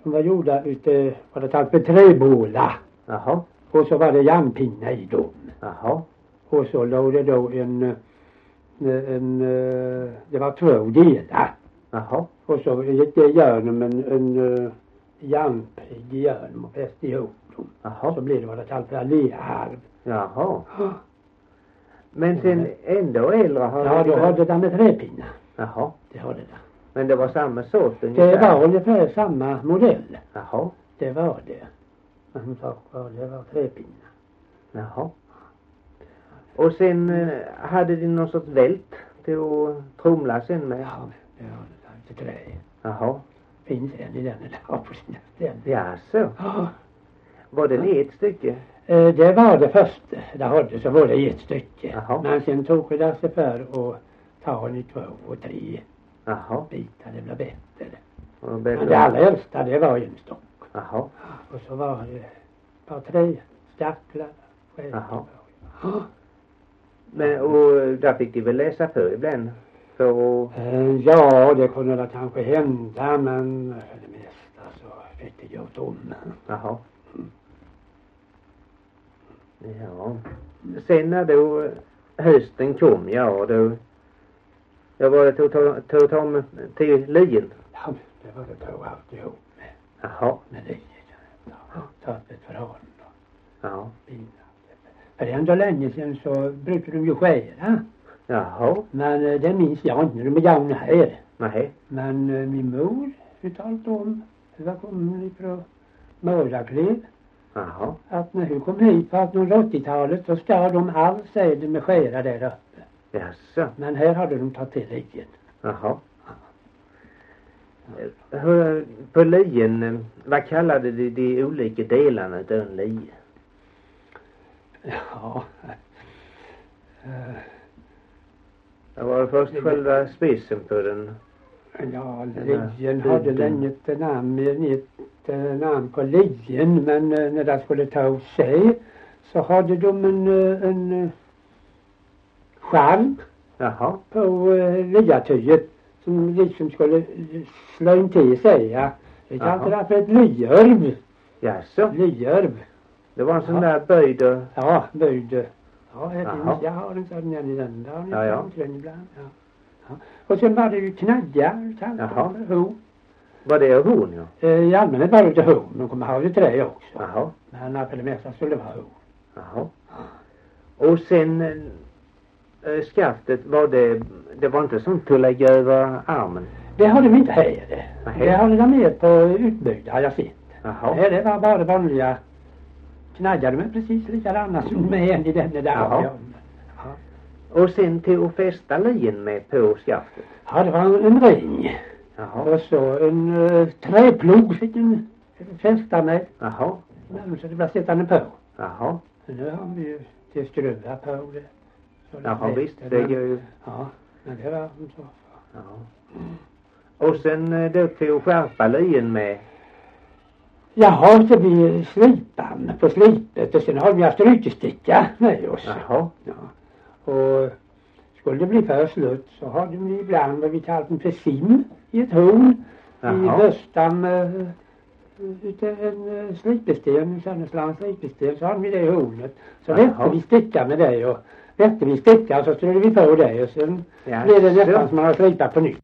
som var gjorda ute, vad det kallas, med träbålar. Jaha. Och så var det järnpinnar i dem. Jaha. Och så låg det då det var 2 delar. Jaha. Och så gick det igenom en järnpigg igenom och fäste ihop dem. Jaha. Så blev det vad det kallas för lerharv. Jaha. Men sen ändå äldre har Ja, då hade det med träpinnar. Jaha. Det hade det. Men det var samma sort Det ungefär? var ungefär samma modell. Jaha. Det var det. Men som sagt var, det var träpinnar. Jaha. Och sen hade de någon sorts vält till att trumla sen med? Ja, det var det inte trä. Jaha. Finns en i den där på sina ställen. Jaså? Ja. Var det i ett stycke? Det var det första. Det hade så var det i ett stycke. Jaha. Men sen tog det sig för att ta en i 2 och 3 Jaha. bitar. Det blev bättre. Och Men det allra äldsta det var en stock. Jaha. Och så var det ett par 3 stacklar. Jaha. Ja. Men och där fick de väl läsa för ibland? För att... Ja, det kunde det kanske hända, men för det mesta så fick det gjort om. Jaha. Ja. Sen när då hösten kom, ja då... Jag var tog mig till lien. Ja, det var det på alltihop med. Jaha. Med lien. Ta ett förhåll och Ja. bina. För ändå länge sedan så brukade de ju skära. Jaha. Men det minns jag inte när de är gamla här. Nej. Men min mor uttalat om hur jag kom ifrån Möraklev. Jaha. Att när hon kom hit på 1880-talet så stod de all säden med skära där uppe. Jaså. Men här hade de tagit till lien. Jaha. På lien, vad kallade de olika delarna av en lie? Ja. Det var först själva spisen på den. Ja, lien hade länge ett namn på lien, men när det skulle ta sig så hade de en skärm. Jaha. På liatyget som liksom skulle slå in till sig. Ja. Det kallar det för ett lyörv. Jaså. Lyörv. Det var en sån där böjd och... Ja, böjd. Ja, Jaha. jag har en sån i den där. Ja, ja. Ibland. Ja. Ja. Och sen var det ju knadja. Jaha. Ho. Var det horn, ja? I allmänhet var det inte ho. De kommer ha det trä också. Jaha. Men för det mesta skulle det vara ho. Jaha. Och sen skaftet var det var inte sånt att lägga över armen? Det hade de inte här. Nej. Det hade de med på utbyggda, har jag sett. Jaha. Nej, det var bara vanliga knaggade men precis likadana som med en i den där. Jaha. Ja. Och sen till att fästa lien med på skaftet? Ja, det var en ring. Jaha. Och så en träplog fick en fästa med. Jaha. Men så det var sittande på. Jaha. Nu har vi ju till skruva på det. Så det Jaha, är visst. bättre, Det gör ju... Ja, men det var så. Ja. Och sen då till att skärpa lien med? Jaha, så blir slipan på slipet och sen har vi strykesticka med oss. Jaha. Ja. Och skulle det bli för slut så hade vi ibland vad vi kallar en persim i ett horn. Jaha. I böstan ute en slipbesten, en sönderslagen slipbesten, så hade vi det i hornet. Så Jaha. vätte vi sticka med det och vätte vi sticka och så skulle vi på det och sen Ja, blev det så. nästan som man har slipat på nytt.